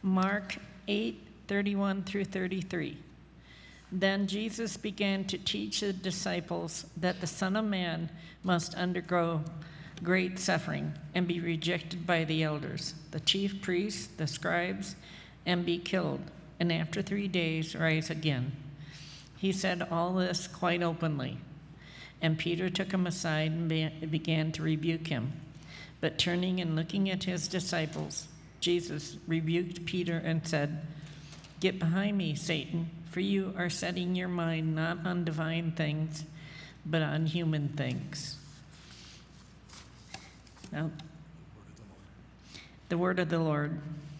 Mark 8:31 through 33. Then Jesus began to teach the disciples that the Son of Man must undergo great suffering and be rejected by the elders, the chief priests, the scribes, and be killed, and after 3 days rise again. He said all this quite openly. And Peter took him aside and began to rebuke him. But turning and looking at his disciples, Jesus rebuked Peter and said, "Get behind me, Satan, for you are setting your mind not on divine things, but on human things." Now, the word of the Lord.